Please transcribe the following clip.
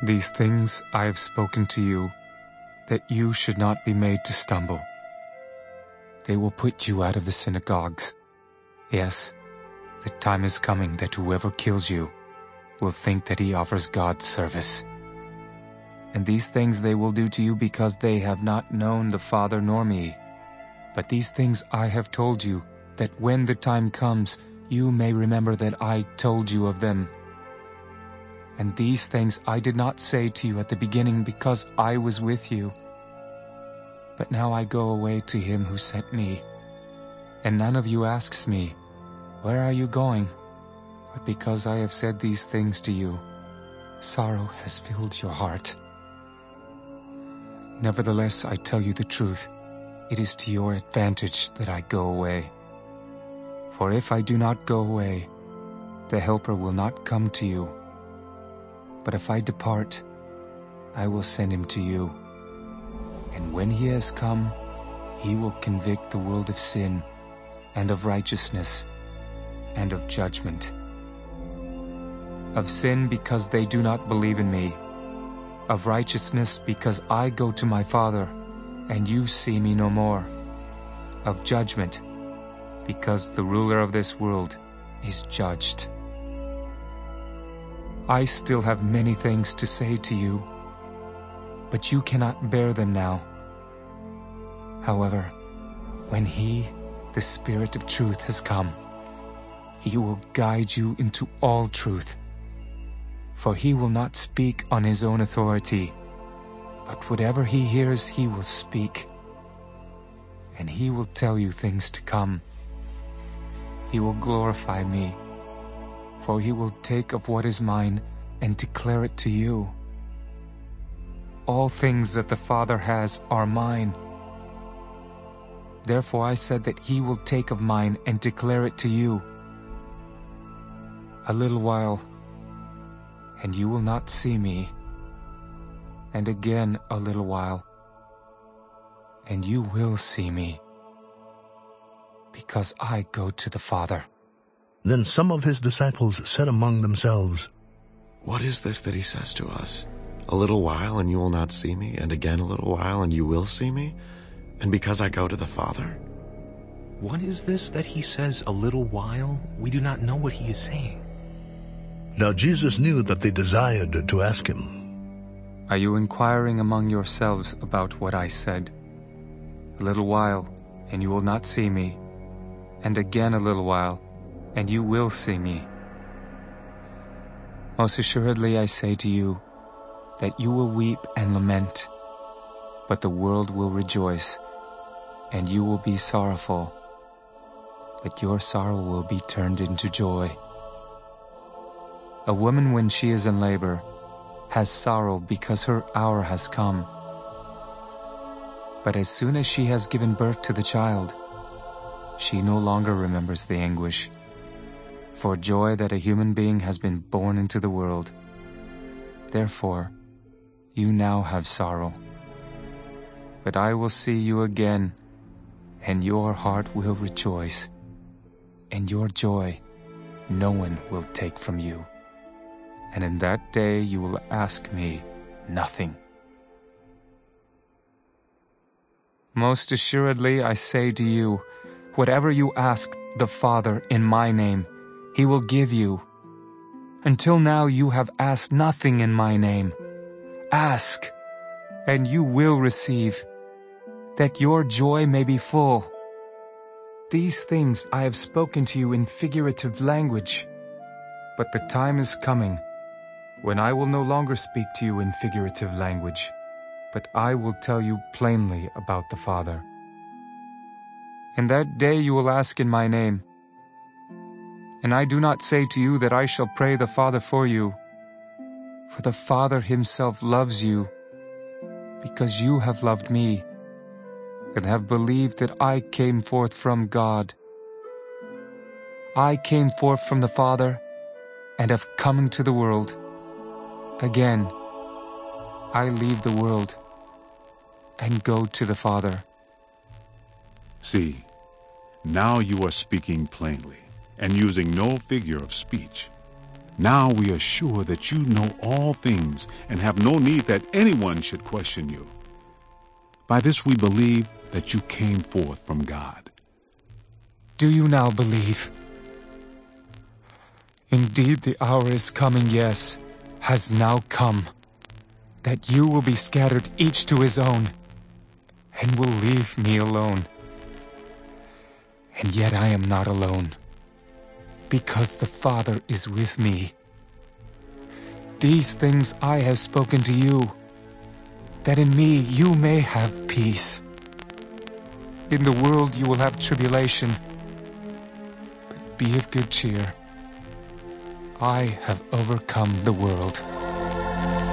These things I have spoken to you, that you should not be made to stumble. They will put you out of the synagogues. Yes, the time is coming that whoever kills you will think that he offers God service. And these things they will do to you because they have not known the Father nor me. But these things I have told you, that when the time comes, you may remember that I told you of them. And these things I did not say to you at the beginning because I was with you. But now I go away to him who sent me. And none of you asks me, "Where are you going?" But because I have said these things to you, sorrow has filled your heart. Nevertheless, I tell you the truth. It is to your advantage that I go away. For if I do not go away, the Helper will not come to you. But if I depart, I will send him to you. And when he has come, he will convict the world of sin, and of righteousness, and of judgment. Of sin, because they do not believe in me. Of righteousness, because I go to my Father, and you see me no more. Of judgment, because the ruler of this world is judged. I still have many things to say to you, but you cannot bear them now. However, when He, the Spirit of truth, has come, He will guide you into all truth. For He will not speak on His own authority, but whatever He hears He will speak, and He will tell you things to come. He will glorify me, for He will take of what is mine and declare it to you. All things that the Father has are mine. Therefore I said that He will take of mine and declare it to you. A little while, and you will not see me, and again a little while, and you will see me, because I go to the Father. Then some of his disciples said among themselves, "What is this that he says to us? A little while and you will not see me, and again a little while and you will see me, and because I go to the Father?" What is this that he says, "a little while"? We do not know what he is saying. Now Jesus knew that they desired to ask him. Are you inquiring among yourselves about what I said? A little while, and you will not see me, and again a little while, and you will see me. Most assuredly I say to you, that you will weep and lament, but the world will rejoice, and you will be sorrowful, but your sorrow will be turned into joy. A woman, when she is in labor, has sorrow because her hour has come. But as soon as she has given birth to the child, she no longer remembers the anguish, for joy that a human being has been born into the world. Therefore, you now have sorrow. But I will see you again, and your heart will rejoice, and your joy no one will take from you. And in that day you will ask me nothing. Most assuredly I say to you, whatever you ask the Father in my name, He will give you. Until now you have asked nothing in my name. Ask, and you will receive, that your joy may be full. These things I have spoken to you in figurative language, but the time is coming when I will no longer speak to you in figurative language, but I will tell you plainly about the Father. In that day you will ask in my name. And I do not say to you that I shall pray the Father for you, for the Father Himself loves you, because you have loved me, and have believed that I came forth from God. I came forth from the Father, and have come into the world. Again, I leave the world, and go to the Father. See, now you are speaking plainly, and using no figure of speech. Now we are sure that you know all things and have no need that anyone should question you. By this we believe that you came forth from God. Do you now believe? Indeed, the hour is coming, yes, has now come, that you will be scattered each to his own, and will leave me alone. And yet I am not alone, because the Father is with me. These things I have spoken to you, that in me you may have peace. In the world you will have tribulation, but be of good cheer. I have overcome the world.